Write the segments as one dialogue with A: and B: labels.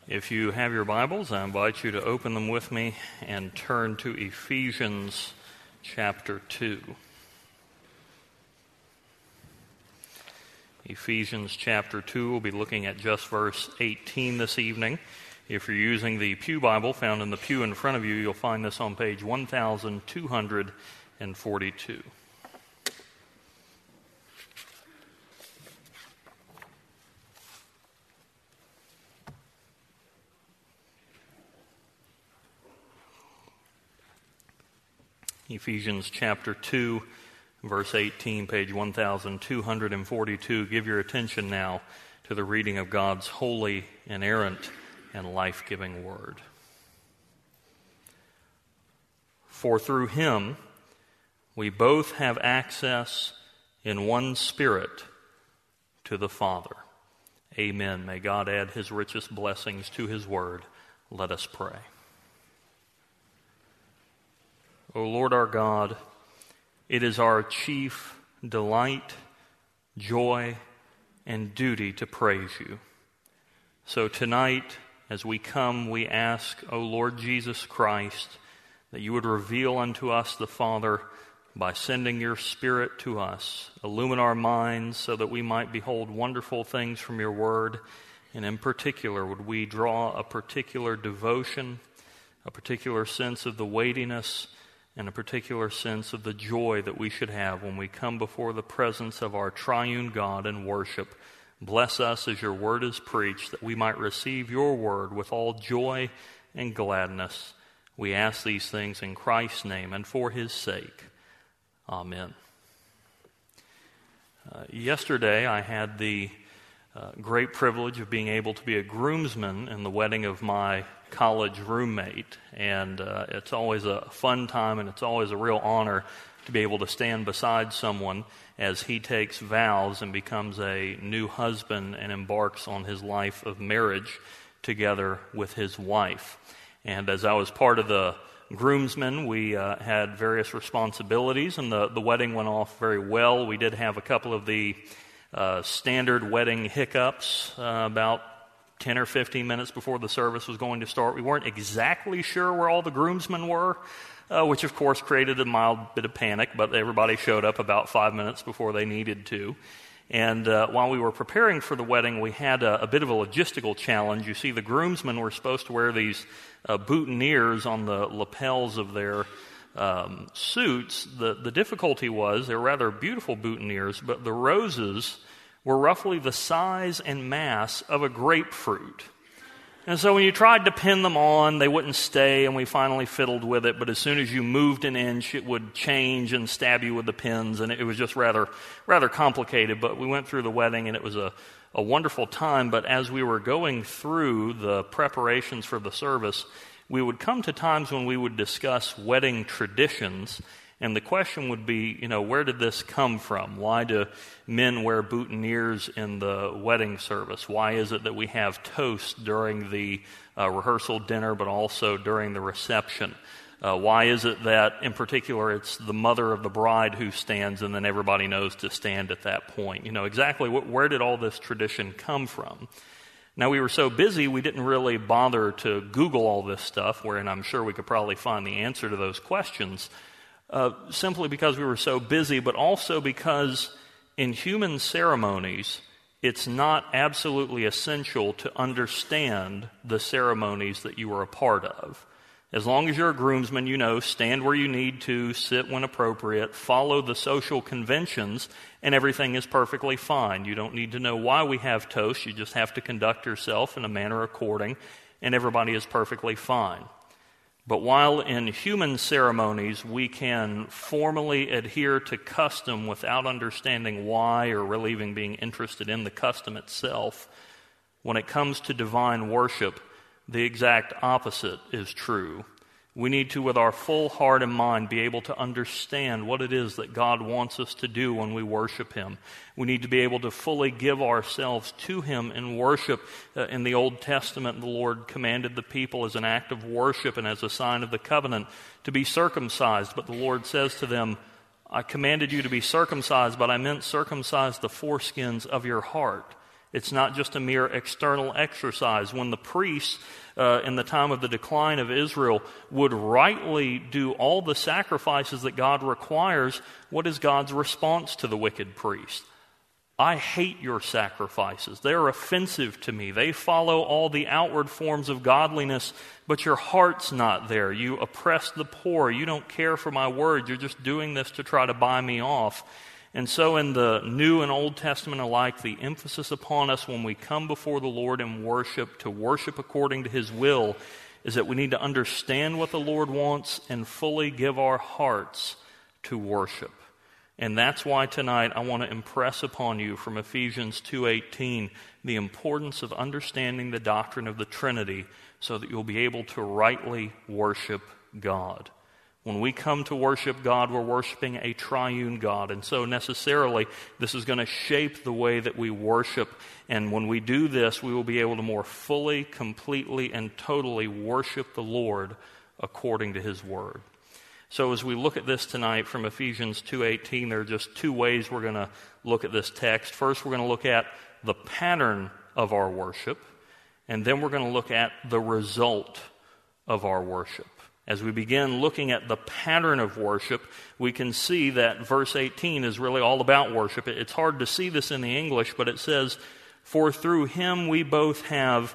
A: If you have your Bibles, I invite you to open them with me and turn to Ephesians chapter 2. Ephesians chapter 2, we'll be looking at just verse 18 this evening. If you're using the Pew Bible found in the pew in front of you, you'll find this on page 1242. Ephesians chapter 2, verse 18, page 1242. Give your attention now to the reading of God's holy, inerrant, and life-giving word. For through him we both have access in one Spirit to the Father. Amen. May God add his richest blessings to his word. Let us pray. O Lord our God, it is our chief delight, joy, and duty to praise you. So tonight, as we come, we ask, O Lord Jesus Christ, that you would reveal unto us the Father by sending your Spirit to us. Illumine our minds so that we might behold wonderful things from your word, and in particular, would we draw a particular devotion, a particular sense of the weightiness, and a particular sense of the joy that we should have when we come before the presence of our triune God and worship. Bless us as your word is preached, that we might receive your word with all joy and gladness. We ask these things in Christ's name and for his sake. Amen. Yesterday I had the great privilege of being able to be a groomsman in the wedding of my college roommate, and it's always a fun time, and it's always a real honor to be able to stand beside someone as he takes vows and becomes a new husband and embarks on his life of marriage together with his wife. And as I was part of the groomsmen, we had various responsibilities, and the wedding went off very well. We did have a couple of the standard wedding hiccups about 10 or 15 minutes before the service was going to start. We weren't exactly sure where all the groomsmen were, which of course created a mild bit of panic, but everybody showed up about 5 minutes before they needed to. And while we were preparing for the wedding, we had a bit of a logistical challenge. You see, the groomsmen were supposed to wear these boutonnieres on the lapels of their suits. The difficulty was, they were rather beautiful boutonnieres, but the roses were roughly the size and mass of a grapefruit. And so when you tried to pin them on, they wouldn't stay, and we finally fiddled with it, but as soon as you moved an inch, it would change and stab you with the pins, and it was just rather complicated. But we went through the wedding, and it was a wonderful time. But as we were going through the preparations for the service, we would come to times when we would discuss wedding traditions. And the question would be, where did this come from? Why do men wear boutonnieres in the wedding service? Why is it that we have toast during the rehearsal dinner, but also during the reception? Why is it that, in particular, it's the mother of the bride who stands and then everybody knows to stand at that point? Exactly where did all this tradition come from? Now, we were so busy, we didn't really bother to Google all this stuff, wherein I'm sure we could probably find the answer to those questions. Simply because we were so busy, but also because in human ceremonies, it's not absolutely essential to understand the ceremonies that you are a part of. As long as you're a groomsman, stand where you need to, sit when appropriate, follow the social conventions, and everything is perfectly fine. You don't need to know why we have toast. You just have to conduct yourself in a manner according, and everybody is perfectly fine. But while in human ceremonies we can formally adhere to custom without understanding why or really even being interested in the custom itself, when it comes to divine worship, the exact opposite is true. We need to, with our full heart and mind, be able to understand what it is that God wants us to do when we worship him. We need to be able to fully give ourselves to him in worship. In the Old Testament, the Lord commanded the people as an act of worship and as a sign of the covenant to be circumcised. But the Lord says to them, I commanded you to be circumcised, but I meant circumcise the foreskins of your heart. It's not just a mere external exercise. When the priests in the time of the decline of Israel would rightly do all the sacrifices that God requires, what is God's response to the wicked priest? I hate your sacrifices. They're offensive to me. They follow all the outward forms of godliness, but your heart's not there. You oppress the poor. You don't care for my word. You're just doing this to try to buy me off. And so in the New and Old Testament alike, the emphasis upon us when we come before the Lord and worship, to worship according to His will, is that we need to understand what the Lord wants and fully give our hearts to worship. And that's why tonight I want to impress upon you from Ephesians 2:18 the importance of understanding the doctrine of the Trinity so that you'll be able to rightly worship God. When we come to worship God, we're worshiping a triune God. And so necessarily, this is going to shape the way that we worship. And when we do this, we will be able to more fully, completely, and totally worship the Lord according to His Word. So as we look at this tonight from Ephesians 2:18, there are just two ways we're going to look at this text. First, we're going to look at the pattern of our worship. And then we're going to look at the result of our worship. As we begin looking at the pattern of worship, we can see that verse 18 is really all about worship. It's hard to see this in the English, but it says, "For through Him we both have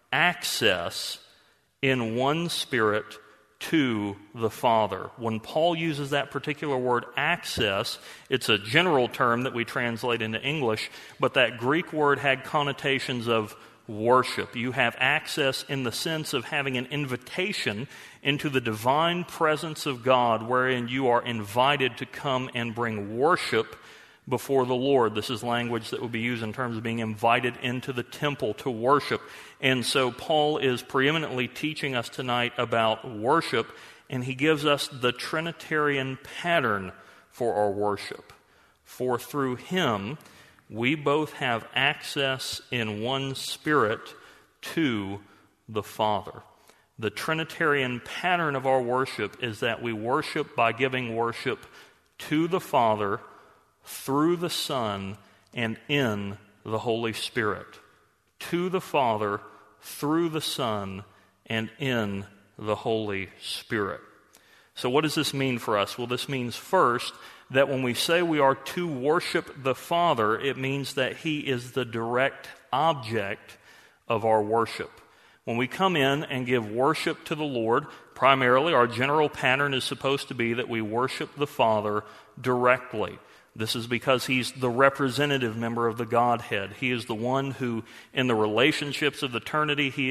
A: access in one Spirit to the Father." When Paul uses that particular word access, it's a general term that we translate into English, but that Greek word had connotations of worship. You have access in the sense of having an invitation into the divine presence of God, wherein you are invited to come and bring worship before the Lord. This is language that would be used in terms of being invited into the temple to worship. And so Paul is preeminently teaching us tonight about worship, and he gives us the Trinitarian pattern for our worship. For through Him we both have access in one Spirit to the Father. The Trinitarian pattern of our worship is that we worship by giving worship to the Father, through the Son, and in the Holy Spirit. To the Father, through the Son, and in the Holy Spirit. So what does this mean for us? Well, this means first that when we say we are to worship the Father, it means that He is the direct object of our worship. When we come in and give worship to the Lord, primarily our general pattern is supposed to be that we worship the Father directly. This is because He's the representative member of the Godhead. He is the one who, in the relationships of eternity, He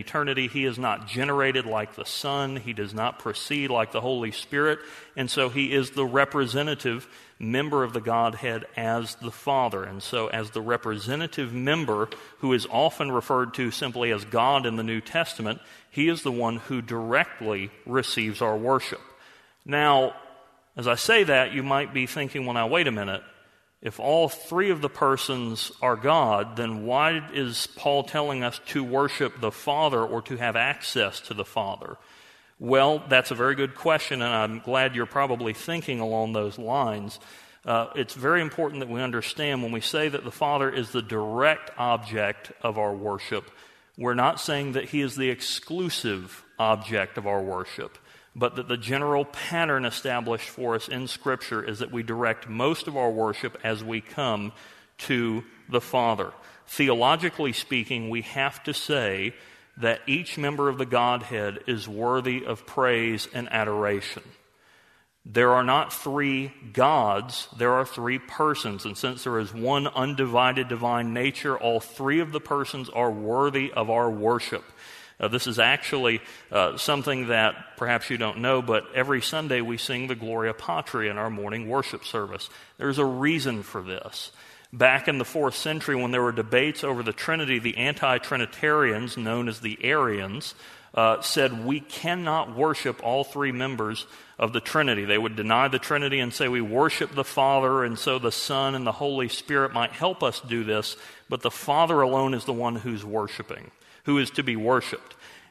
A: is not generated like the Son. He does not proceed like the Holy Spirit. And so He is the representative member of the Godhead as the Father. And so as the representative member, who is often referred to simply as God in the New Testament, He is the one who directly receives our worship. Now, as I say that, you might be thinking, well, now, wait a minute. If all three of the persons are God, then why is Paul telling us to worship the Father or to have access to the Father? Well, that's a very good question, and I'm glad you're probably thinking along those lines. It's very important that we understand when we say that the Father is the direct object of our worship, we're not saying that He is the exclusive object of our worship, but that the general pattern established for us in Scripture is that we direct most of our worship as we come to the Father. Theologically speaking, we have to say that each member of the Godhead is worthy of praise and adoration. There are not three gods, there are three persons. And since there is one undivided divine nature, all three of the persons are worthy of our worship. This is actually something that perhaps you don't know, but every Sunday we sing the Gloria Patri in our morning worship service. There's a reason for this. Back in the 4th century, when there were debates over the Trinity, the anti-Trinitarians, known as the Arians, said we cannot worship all three members of the Trinity. They would deny the Trinity and say we worship the Father, and so the Son and the Holy Spirit might help us do this, but the Father alone is the one who's worshiping, who is to be worshiped.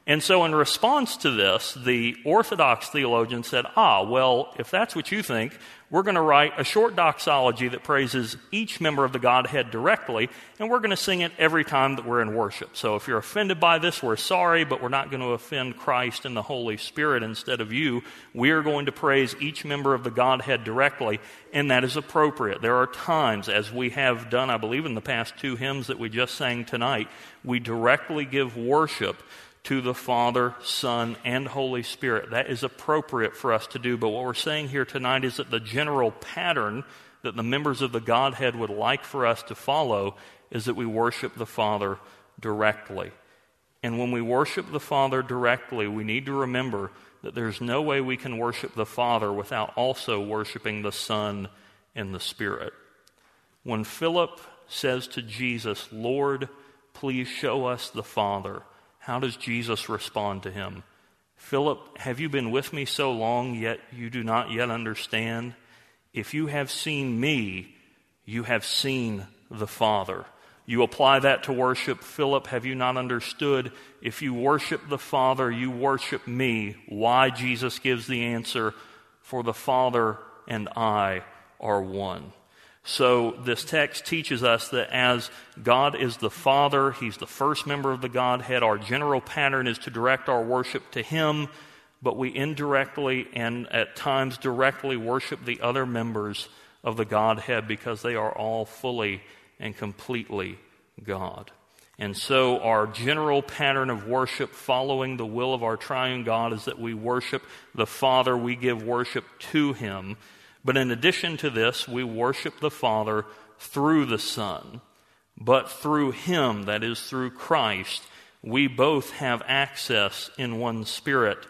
A: And so in response to this, the Orthodox theologian said, well, if that's what you think, we're going to write a short doxology that praises each member of the Godhead directly, and we're going to sing it every time that we're in worship. So if you're offended by this, we're sorry, but we're not going to offend Christ and the Holy Spirit instead of you. We're going to praise each member of the Godhead directly, and that is appropriate. There are times, as we have done, I believe, in the past 2 hymns that we just sang tonight, we directly give worship to the Father, Son, and Holy Spirit. That is appropriate for us to do. But what we're saying here tonight is that the general pattern that the members of the Godhead would like for us to follow is that we worship the Father directly. And when we worship the Father directly, we need to remember that there's no way we can worship the Father without also worshiping the Son and the Spirit. When Philip says to Jesus, "Lord, please show us the Father," how does Jesus respond to him? "Philip, have you been with me so long, yet you do not yet understand? If you have seen me, you have seen the Father." You apply that to worship. "Philip, have you not understood? If you worship the Father, you worship me." Why? Jesus gives the answer, "For the Father and I are one." So this text teaches us that as God is the Father, He's the first member of the Godhead, our general pattern is to direct our worship to Him, but we indirectly and at times directly worship the other members of the Godhead because they are all fully and completely God. And so our general pattern of worship following the will of our triune God is that we worship the Father, we give worship to Him. But in addition to this, we worship the Father through the Son. But through Him, that is through Christ, we both have access in one Spirit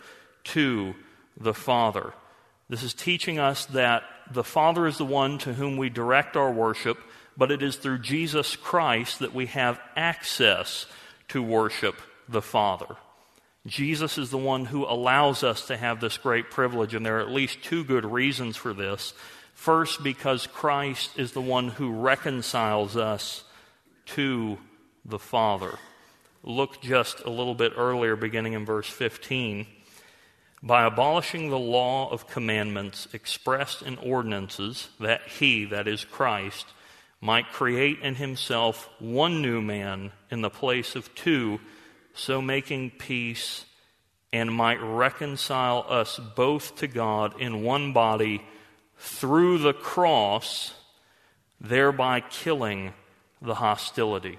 A: to the Father. This is teaching us that the Father is the one to whom we direct our worship, but it is through Jesus Christ that we have access to worship the Father. Jesus is the one who allows us to have this great privilege, and there are at least 2 good reasons for this. First, because Christ is the one who reconciles us to the Father. Look just a little bit earlier, beginning in verse 15. "By abolishing the law of commandments expressed in ordinances, that He, that is Christ, might create in Himself one new man in the place of 2, so making peace, and might reconcile us both to God in one body through the cross, thereby killing the hostility."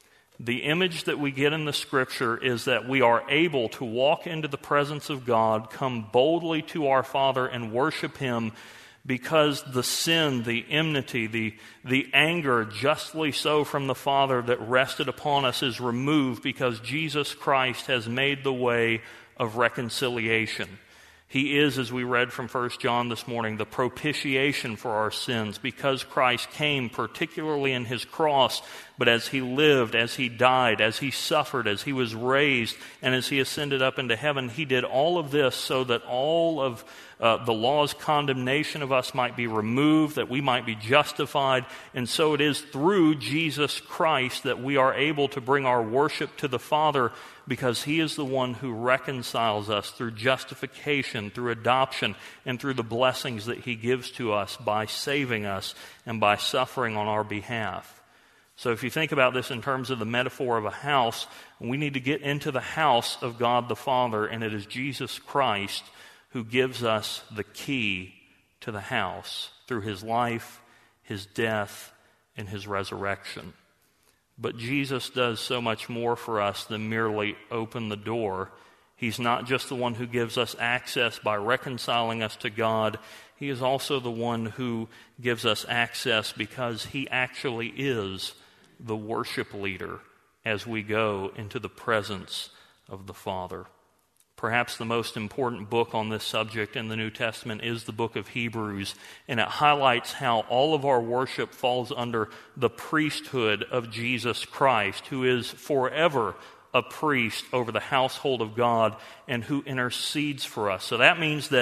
A: The image that we get in the Scripture is that we are able to walk into the presence of God, come boldly to our Father and worship Him because the sin, the enmity, the anger, justly so from the Father that rested upon us is removed because Jesus Christ has made the way of reconciliation. He is, as we read from 1 John this morning, the propitiation for our sins because Christ came, particularly in His cross, but as He lived, as He died, as He suffered, as He was raised, and as He ascended up into heaven, He did all of this so that all of the law's condemnation of us might be removed, that we might be justified. And so it is through Jesus Christ that we are able to bring our worship to the Father because He is the one who reconciles us through justification, through adoption, and through the blessings that He gives to us by saving us and by suffering on our behalf. So if you think about this in terms of the metaphor of a house, we need to get into the house of God the Father, and it is Jesus Christ who gives us the key to the house through His life, His death, and His resurrection. But Jesus does so much more for us than merely open the door. He's not just the one who gives us access by reconciling us to God. He is also the one who gives us access because He actually is the worship leader as we go into the presence of the Father. Perhaps the most important book on this subject in the New Testament is the book of Hebrews, and it highlights how all of our worship falls under the priesthood of Jesus Christ, who is forever a priest over the household of God and who intercedes for us. So that means that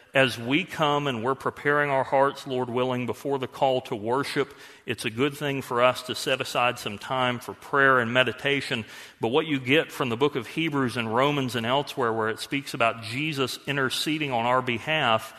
A: as we come and we're preparing our hearts, Lord willing, before the call to worship, it's a good thing for us to set aside some time for prayer and meditation. But what you get from the book of Hebrews and Romans and elsewhere, where it speaks about Jesus interceding on our behalf,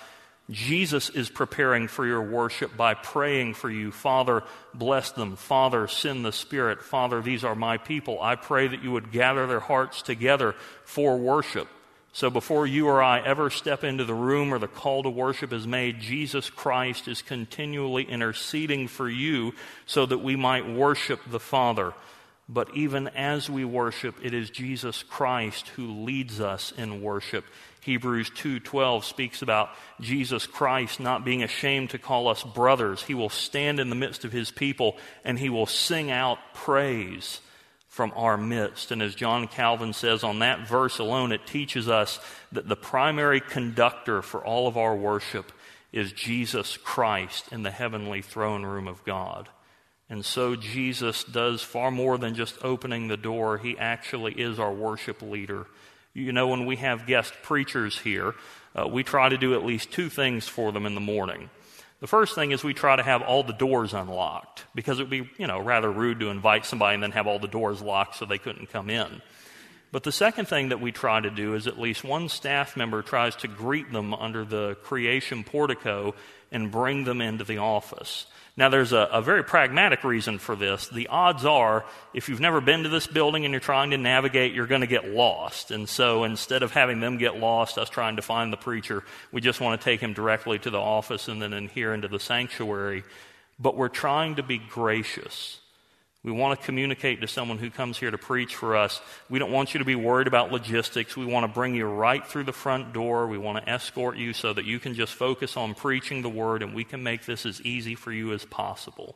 A: Jesus is preparing for your worship by praying for you. Father, bless them. Father, send the Spirit. Father, these are my people. I pray that you would gather their hearts together for worship. So before you or I ever step into the room or the call to worship is made, Jesus Christ is continually interceding for you so that we might worship the Father. But even as we worship, it is Jesus Christ who leads us in worship. Hebrews 2:12 speaks about Jesus Christ not being ashamed to call us brothers. He will stand in the midst of his people and he will sing out praise from our midst. And as John Calvin says on that verse alone, it teaches us that the primary conductor for all of our worship is Jesus Christ in the heavenly throne room of God. And so Jesus does far more than just opening the door. He actually is our worship leader. You know, when we have guest preachers here, we try to do at least two things for them in the morning. The first thing is we try to have all the doors unlocked, because it would be, rather rude to invite somebody and then have all the doors locked so they couldn't come in. But the second thing that we try to do is at least one staff member tries to greet them under the creation portico and bring them into the office. Now, there's a very pragmatic reason for this. The odds are, if you've never been to this building and you're trying to navigate, you're going to get lost. And so instead of having them get lost, us trying to find the preacher, we just want to take him directly to the office and then in here into the sanctuary. But we're trying to be gracious. We want to communicate to someone who comes here to preach for us. We don't want you to be worried about logistics. We want to bring you right through the front door. We want to escort you so that you can just focus on preaching the word, and we can make this as easy for you as possible.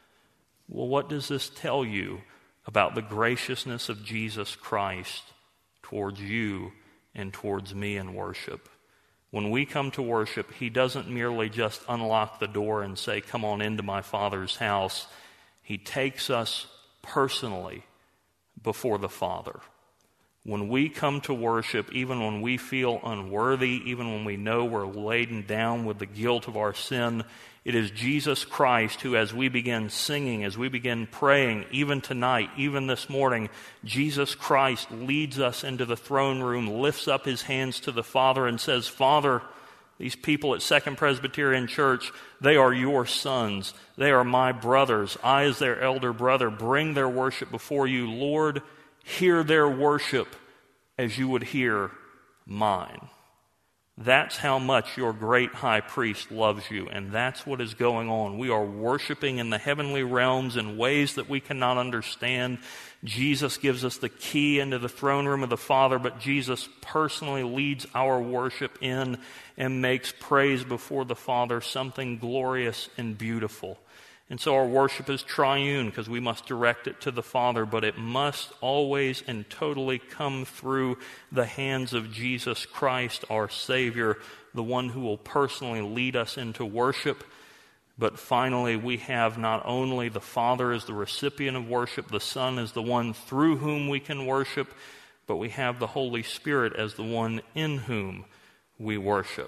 A: Well, what does this tell you about the graciousness of Jesus Christ towards you and towards me in worship? When we come to worship, he doesn't merely just unlock the door and say, "Come on into my Father's house." He takes us personally before the Father. When we come to worship, even when we feel unworthy, even when we know we're laden down with the guilt of our sin, it is Jesus Christ who, as we begin singing, as we begin praying, even tonight, even this morning, Jesus Christ leads us into the throne room, lifts up his hands to the Father and says, "Father, these people at Second Presbyterian Church, they are your sons. They are my brothers. I, as their elder brother, bring their worship before you. Lord, hear their worship as you would hear mine." That's how much your great high priest loves you, and that's what is going on. We are worshiping in the heavenly realms in ways that we cannot understand. Jesus gives us the key into the throne room of the Father, but Jesus personally leads our worship in and makes praise before the Father something glorious and beautiful. And so our worship is triune because we must direct it to the Father, but it must always and totally come through the hands of Jesus Christ, our Savior, the one who will personally lead us into worship. But finally, we have not only the Father as the recipient of worship, the Son as the one through whom we can worship, but we have the Holy Spirit as the one in whom we worship.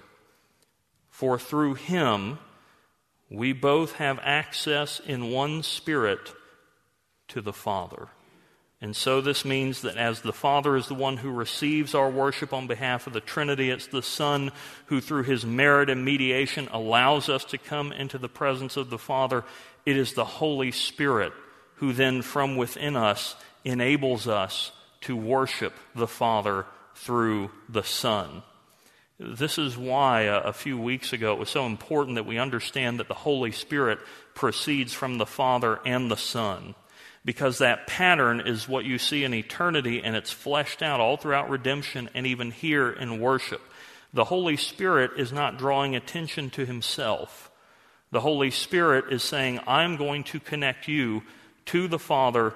A: For through him, we both have access in one Spirit to the Father. And so this means that as the Father is the one who receives our worship on behalf of the Trinity, it's the Son who through his merit and mediation allows us to come into the presence of the Father. It is the Holy Spirit who then from within us enables us to worship the Father through the Son. This is why a few weeks ago it was so important that we understand that the Holy Spirit proceeds from the Father and the Son, because that pattern is what you see in eternity, and it's fleshed out all throughout redemption and even here in worship. The Holy Spirit is not drawing attention to himself. The Holy Spirit is saying, I'm going to connect you to the Father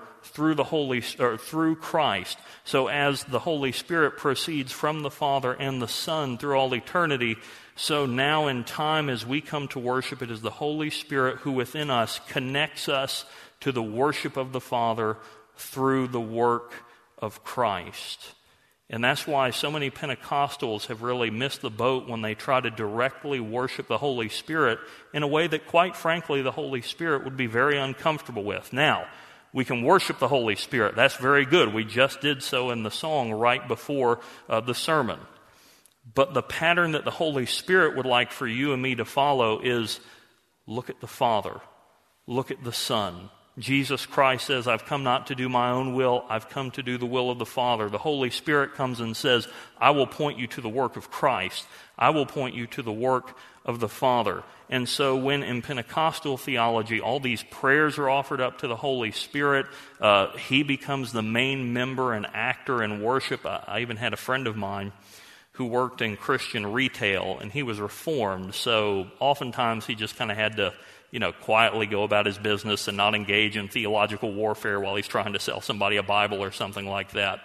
A: through Christ. So as the Holy Spirit proceeds from the Father and the Son through all eternity, so now in time as we come to worship, it is the Holy Spirit who within us connects us to the worship of the Father through the work of Christ. And that's why so many Pentecostals have really missed the boat when they try to directly worship the Holy Spirit in a way that, quite frankly, the Holy Spirit would be very uncomfortable with. Now, we can worship the Holy Spirit. That's very good. We just did so in the song right before the sermon. But the pattern that the Holy Spirit would like for you and me to follow is look at the Father, look at the Son. Jesus Christ says, I've come not to do my own will, I've come to do the will of the Father. The Holy Spirit comes and says, I will point you to the work of Christ. I will point you to the work of the Father. And so when in Pentecostal theology all these prayers are offered up to the Holy Spirit, He becomes the main member and actor in worship. I even had a friend of mine who worked in Christian retail, and he was Reformed, so oftentimes he just kind of had to quietly go about his business and not engage in theological warfare while he's trying to sell somebody a Bible or something like that.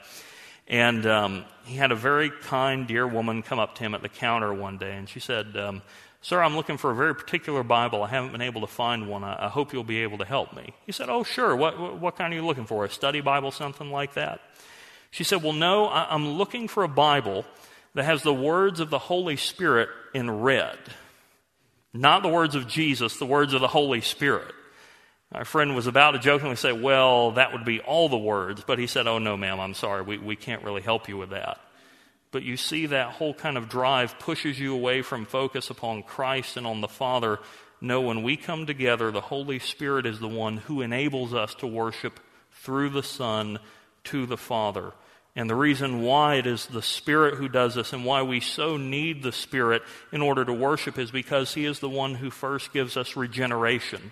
A: And he had a very kind, dear woman come up to him at the counter one day, and she said, Sir, I'm looking for a very particular Bible. I haven't been able to find one. I hope you'll be able to help me. He said, oh, sure. What kind are you looking for? A study Bible, something like that? She said, well, no, I'm looking for a Bible that has the words of the Holy Spirit in red. Not the words of Jesus, the words of the Holy Spirit. My friend was about to jokingly say, well, that would be all the words. But he said, oh, no, ma'am, I'm sorry. We can't really help you with that. But you see, that whole kind of drive pushes you away from focus upon Christ and on the Father. No, when we come together, the Holy Spirit is the one who enables us to worship through the Son to the Father. And the reason why it is the Spirit who does this and why we so need the Spirit in order to worship is because He is the one who first gives us regeneration.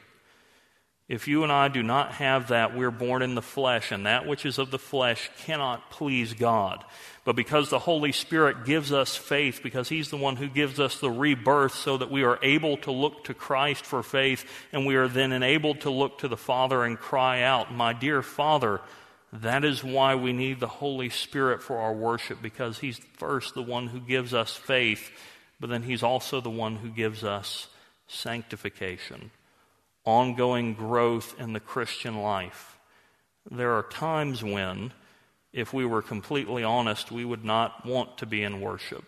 A: If you and I do not have that, we're born in the flesh, and that which is of the flesh cannot please God. But because the Holy Spirit gives us faith, because He's the one who gives us the rebirth so that we are able to look to Christ for faith, and we are then enabled to look to the Father and cry out, my dear Father. That is why we need the Holy Spirit for our worship, because He's first the one who gives us faith, but then He's also the one who gives us sanctification, ongoing growth in the Christian life. There are times when, if we were completely honest, we would not want to be in worship.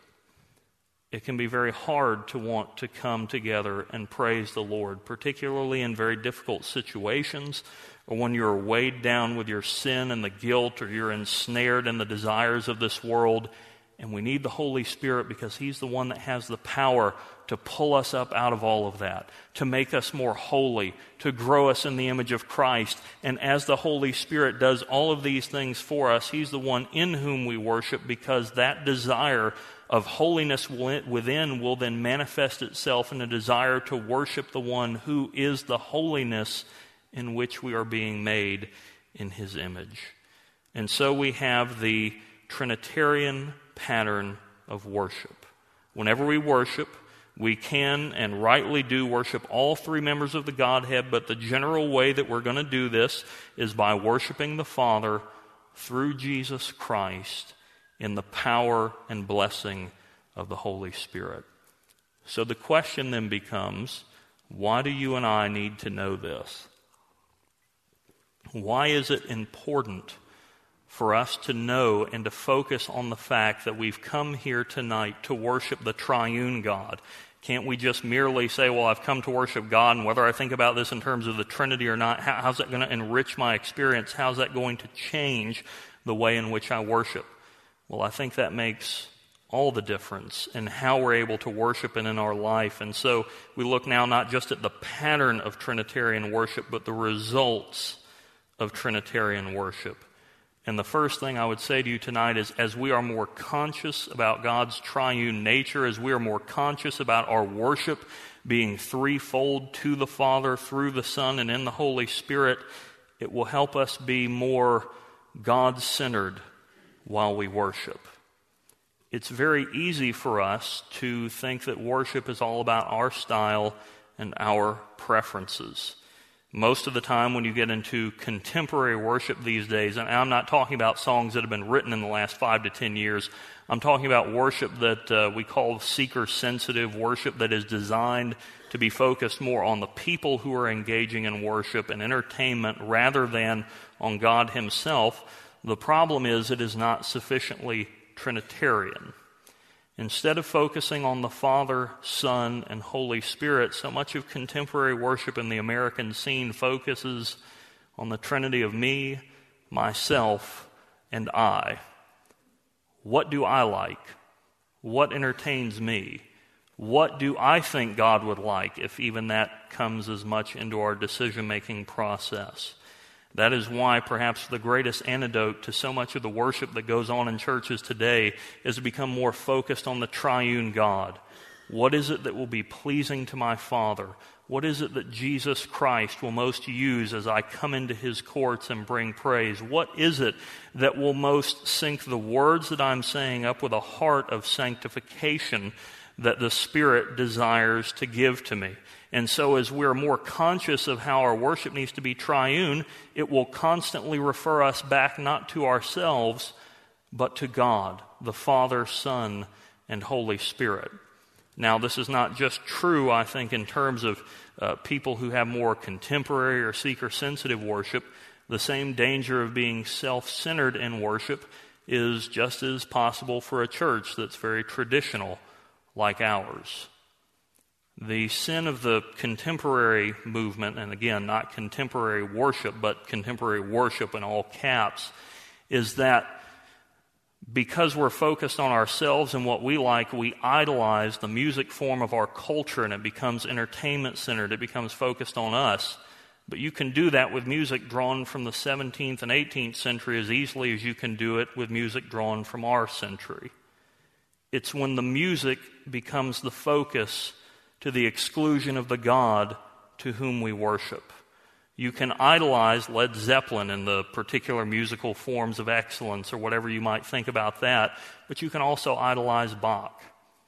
A: It can be very hard to want to come together and praise the Lord, particularly in very difficult situations, or when you're weighed down with your sin and the guilt, or you're ensnared in the desires of this world. And we need the Holy Spirit because He's the one that has the power to pull us up out of all of that, to make us more holy, to grow us in the image of Christ. And as the Holy Spirit does all of these things for us, He's the one in whom we worship, because that desire of holiness within will then manifest itself in a desire to worship the one who is the holiness in which we are being made in His image. And so we have the Trinitarian pattern of worship. Whenever we worship, we can and rightly do worship all three members of the Godhead, but the general way that we're going to do this is by worshiping the Father through Jesus Christ in the power and blessing of the Holy Spirit. So the question then becomes, why do you and I need to know this? Why is it important for us to know and to focus on the fact that we've come here tonight to worship the triune God? Can't we just merely say, well, I've come to worship God, and whether I think about this in terms of the Trinity or not, how's that going to enrich my experience? How's that going to change the way in which I worship? Well, I think that makes all the difference in how we're able to worship and in our life. And so we look now not just at the pattern of Trinitarian worship, but the results of Trinitarian worship. And the first thing I would say to you tonight is, as we are more conscious about God's triune nature, as we are more conscious about our worship being threefold to the Father, through the Son, and in the Holy Spirit, it will help us be more God-centered while we worship. It's very easy for us to think that worship is all about our style and our preferences. Most of the time when you get into contemporary worship these days, and I'm not talking about songs that have been written in the last 5 to 10 years, I'm talking about worship that we call seeker-sensitive worship, that is designed to be focused more on the people who are engaging in worship and entertainment rather than on God Himself. The problem is it is not sufficiently Trinitarian. Instead of focusing on the Father, Son, and Holy Spirit, so much of contemporary worship in the American scene focuses on the Trinity of me, myself, and I. What do I like? What entertains me? What do I think God would like, if even that comes as much into our decision-making process? That is why perhaps the greatest antidote to so much of the worship that goes on in churches today is to become more focused on the triune God. What is it that will be pleasing to my Father? What is it that Jesus Christ will most use as I come into His courts and bring praise? What is it that will most sync the words that I'm saying up with a heart of sanctification that the Spirit desires to give to me? And so as we're more conscious of how our worship needs to be triune, it will constantly refer us back not to ourselves, but to God, the Father, Son, and Holy Spirit. Now, this is not just true, I think, in terms of people who have more contemporary or seeker-sensitive worship. The same danger of being self-centered in worship is just as possible for a church that's very traditional like ours. The sin of the contemporary movement, and again, not contemporary worship, but contemporary worship in all caps, is that because we're focused on ourselves and what we like, we idolize the music form of our culture, and it becomes entertainment-centered. It becomes focused on us. But you can do that with music drawn from the 17th and 18th century as easily as you can do it with music drawn from our century. It's when the music becomes the focus to the exclusion of the God to whom we worship. You can idolize Led Zeppelin in the particular musical forms of excellence or whatever you might think about that, but you can also idolize Bach.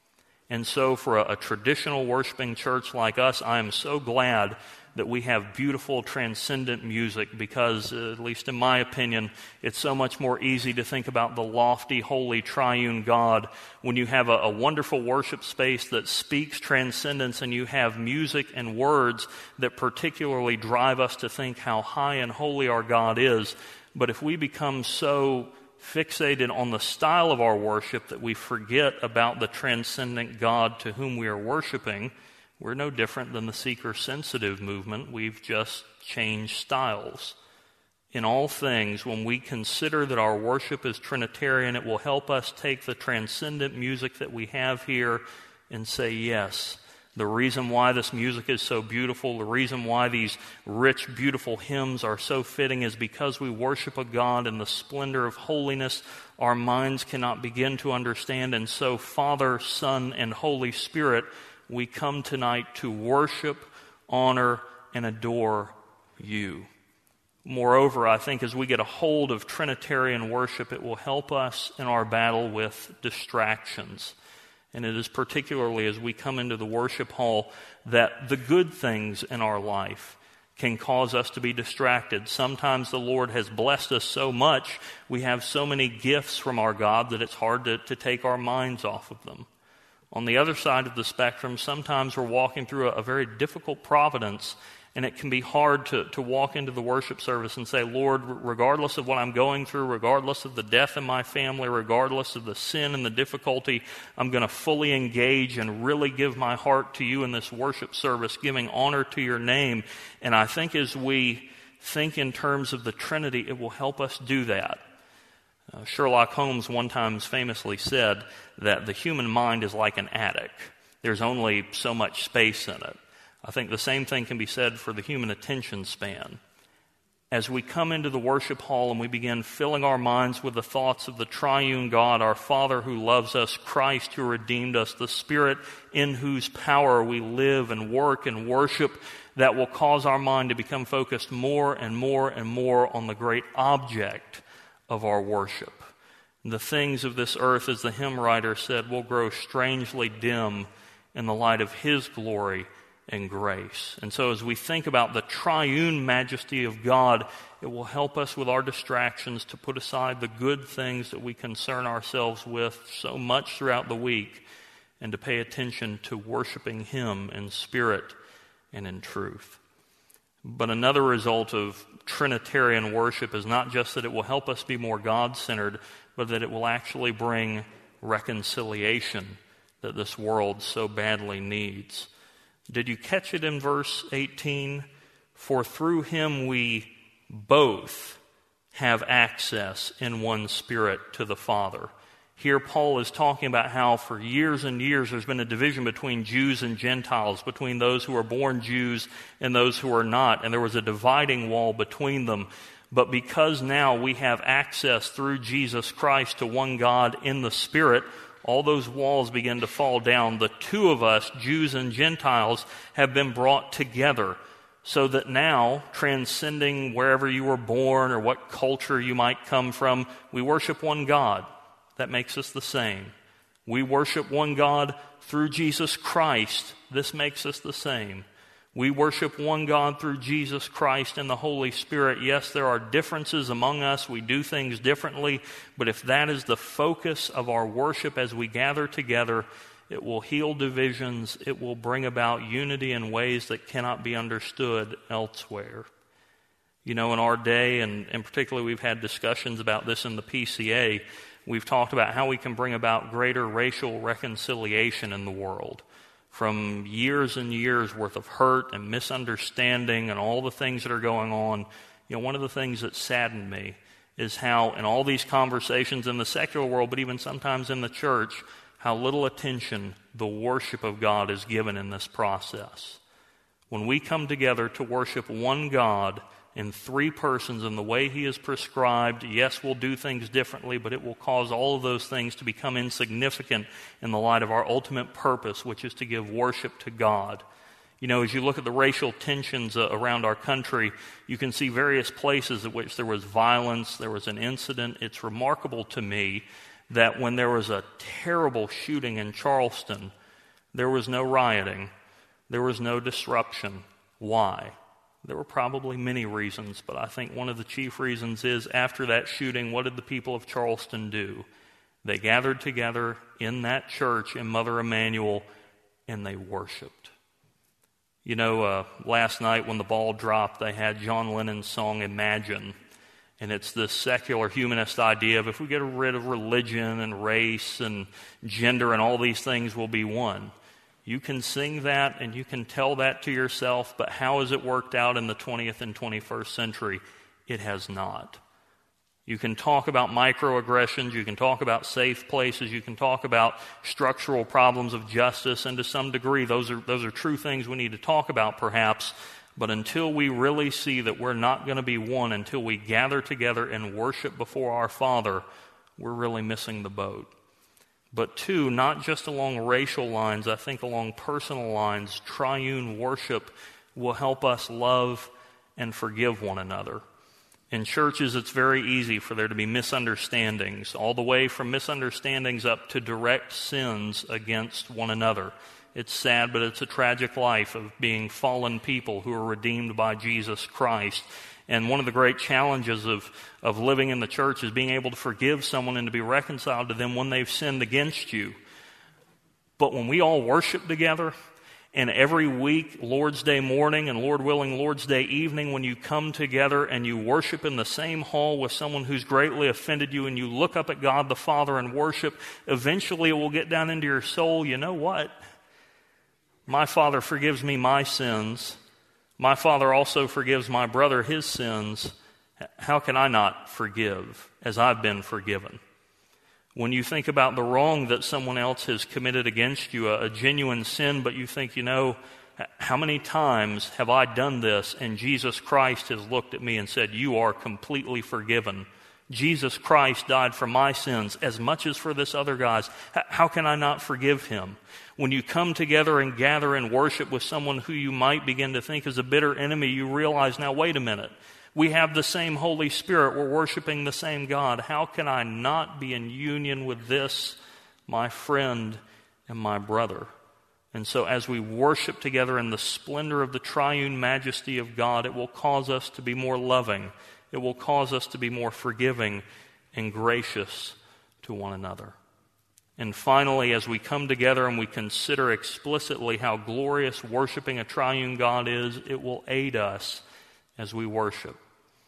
A: And so for a traditional worshiping church like us, I am so glad that we have beautiful, transcendent music because, at least in my opinion, it's so much more easy to think about the lofty, holy, triune God when you have a wonderful worship space that speaks transcendence and you have music and words that particularly drive us to think how high and holy our God is. But if we become so fixated on the style of our worship that we forget about the transcendent God to whom we are worshiping, we're no different than the seeker-sensitive movement. We've just changed styles. In all things, when we consider that our worship is Trinitarian, it will help us take the transcendent music that we have here and say, yes, the reason why this music is so beautiful, the reason why these rich, beautiful hymns are so fitting is because we worship a God in the splendor of holiness our minds cannot begin to understand. And so, Father, Son, and Holy Spirit, we come tonight to worship, honor, and adore you. Moreover, I think as we get a hold of Trinitarian worship, it will help us in our battle with distractions. And it is particularly as we come into the worship hall that the good things in our life can cause us to be distracted. Sometimes the Lord has blessed us so much, we have so many gifts from our God that it's hard to take our minds off of them. On the other side of the spectrum, sometimes we're walking through a very difficult providence, and it can be hard to walk into the worship service and say, Lord, regardless of what I'm going through, regardless of the death in my family, regardless of the sin and the difficulty, I'm going to fully engage and really give my heart to you in this worship service, giving honor to your name. And I think as we think in terms of the Trinity, it will help us do that. Sherlock Holmes one time famously said that the human mind is like an attic. There's only so much space in it. I think the same thing can be said for the human attention span. As we come into the worship hall and we begin filling our minds with the thoughts of the triune God, our Father who loves us, Christ who redeemed us, the Spirit in whose power we live and work and worship, that will cause our mind to become focused more and more and more on the great object of our worship. The things of this earth, as the hymn writer said, will grow strangely dim in the light of His glory and grace. And so as we think about the triune majesty of God, it will help us with our distractions to put aside the good things that we concern ourselves with so much throughout the week and to pay attention to worshiping Him in spirit and in truth. But another result of Trinitarian worship is not just that it will help us be more God-centered, but that it will actually bring reconciliation that this world so badly needs. Did you catch it in verse 18? For through him we both have access in one Spirit to the Father. Here Paul is talking about how for years and years there's been a division between Jews and Gentiles, between those who are born Jews and those who are not, and there was a dividing wall between them. But because now we have access through Jesus Christ to one God in the Spirit, all those walls begin to fall down. The two of us, Jews and Gentiles, have been brought together so that now, transcending wherever you were born or what culture you might come from, we worship one God. That makes us the same. We worship one God through Jesus Christ. This makes us the same. We worship one God through Jesus Christ and the Holy Spirit. Yes, there are differences among us. We do things differently. But if that is the focus of our worship as we gather together, it will heal divisions. It will bring about unity in ways that cannot be understood elsewhere. You know, in our day, and particularly we've had discussions about this in the PCA, we've talked about how we can bring about greater racial reconciliation in the world. From years and years worth of hurt and misunderstanding and all the things that are going on, you know, one of the things that saddened me is how in all these conversations in the secular world, but even sometimes in the church, how little attention the worship of God is given in this process. When we come together to worship one God in three persons in the way he is prescribed, yes, we'll do things differently, but it will cause all of those things to become insignificant in the light of our ultimate purpose, which is to give worship to God. You know, as you look at the racial tensions around our country, you can see various places at which there was violence, there was an incident. It's remarkable to me that when there was a terrible shooting in Charleston, there was no rioting, there was no disruption. Why? There were probably many reasons, but I think one of the chief reasons is after that shooting, what did the people of Charleston do? They gathered together in that church in Mother Emanuel, and they worshiped. You know, last night when the ball dropped, they had John Lennon's song Imagine, and it's this secular humanist idea of if we get rid of religion and race and gender and all these things, we'll be one. You can sing that and you can tell that to yourself, but how has it worked out in the 20th and 21st century? It has not. You can talk about microaggressions, you can talk about safe places, you can talk about structural problems of justice, and to some degree those are true things we need to talk about perhaps, but until we really see that we're not going to be one, until we gather together and worship before our Father, we're really missing the boat. But two, not just along racial lines, I think along personal lines, triune worship will help us love and forgive one another. In churches, it's very easy for there to be misunderstandings, all the way from misunderstandings up to direct sins against one another. It's sad, but it's a tragic life of being fallen people who are redeemed by Jesus Christ. And one of the great challenges of living in the church is being able to forgive someone and to be reconciled to them when they've sinned against you. But when we all worship together, and every week, Lord's Day morning and Lord willing, Lord's Day evening, when you come together and you worship in the same hall with someone who's greatly offended you and you look up at God the Father and worship, eventually it will get down into your soul, you know what? My Father forgives me my sins. My Father also forgives my brother his sins. How can I not forgive as I've been forgiven? When you think about the wrong that someone else has committed against you, a genuine sin, but you think, you know, how many times have I done this and Jesus Christ has looked at me and said, you are completely forgiven. Jesus Christ died for my sins as much as for this other guy's. How can I not forgive him? When you come together and gather and worship with someone who you might begin to think is a bitter enemy, you realize, now wait a minute. We have the same Holy Spirit. We're worshiping the same God. How can I not be in union with this, my friend and my brother? And so as we worship together in the splendor of the triune majesty of God, it will cause us to be more loving. It will cause us to be more forgiving and gracious to one another. And finally, as we come together and we consider explicitly how glorious worshiping a triune God is, it will aid us as we worship.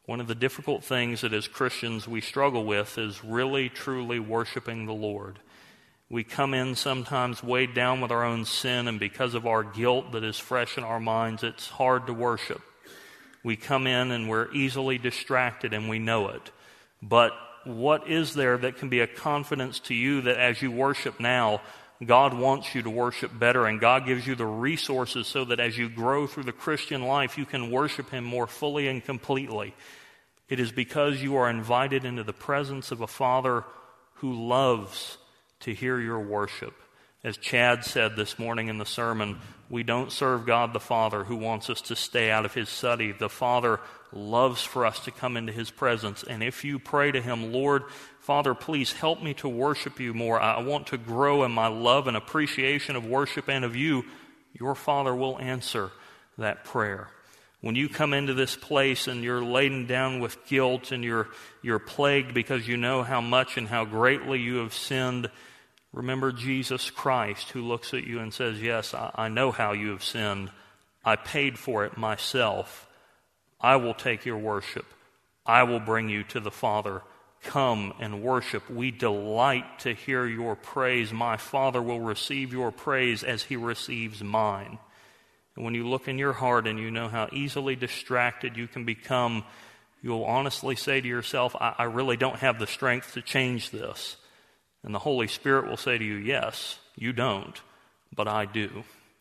A: One of the difficult things that as Christians we struggle with is really, truly worshiping the Lord. We come in sometimes weighed down with our own sin, and because of our guilt that is fresh in our minds, it's hard to worship. We come in and we're easily distracted, and we know it. But what is there that can be a confidence to you that as you worship now, God wants you to worship better, and God gives you the resources so that as you grow through the Christian life, you can worship Him more fully and completely? It is because you are invited into the presence of a Father who loves to hear your worship. As Chad said this morning in the sermon, we don't serve God the Father who wants us to stay out of His study. The Father loves for us to come into His presence. And if you pray to Him, Lord, Father, please help me to worship you more. I want to grow in my love and appreciation of worship and of you. Your Father will answer that prayer. When you come into this place and you're laden down with guilt and you're plagued because you know how much and how greatly you have sinned, remember Jesus Christ, who looks at you and says, yes, I know how you have sinned. I paid for it myself. I will take your worship. I will bring you to the Father. Come and worship. We delight to hear your praise. My Father will receive your praise as He receives mine. And when you look in your heart and you know how easily distracted you can become, you'll honestly say to yourself, I really don't have the strength to change this. And the Holy Spirit will say to you, yes, you don't, but I do.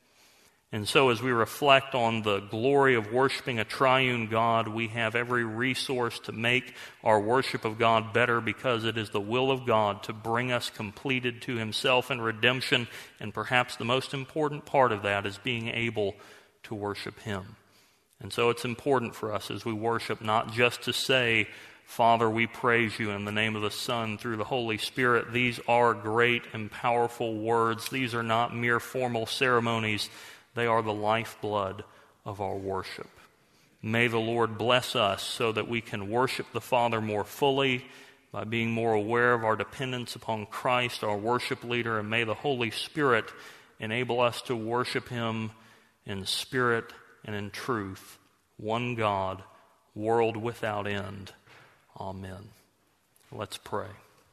A: And so as we reflect on the glory of worshiping a triune God, we have every resource to make our worship of God better, because it is the will of God to bring us completed to Himself in redemption. And perhaps the most important part of that is being able to worship Him. And so it's important for us as we worship not just to say, Father, we praise you in the name of the Son through the Holy Spirit. These are great and powerful words. These are not mere formal ceremonies. They are the lifeblood of our worship. May the Lord bless us so that we can worship the Father more fully by being more aware of our dependence upon Christ, our worship leader, and may the Holy Spirit enable us to worship Him in spirit and in truth, one God, world without end. Amen. Let's pray.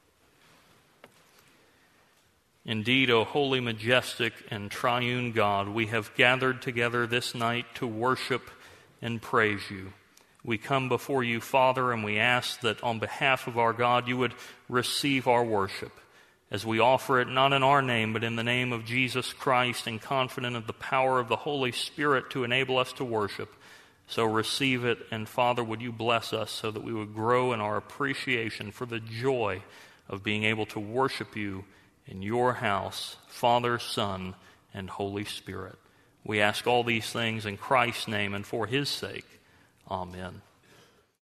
A: Indeed, O holy, majestic, and triune God, we have gathered together this night to worship and praise you. We come before you, Father, and we ask that on behalf of our God, you would receive our worship as we offer it not in our name, but in the name of Jesus Christ, and confident of the power of the Holy Spirit to enable us to worship. So receive it, and Father, would you bless us so that we would grow in our appreciation for the joy of being able to worship you in your house, Father, Son, and Holy Spirit. We ask all these things in Christ's name and for His sake. Amen.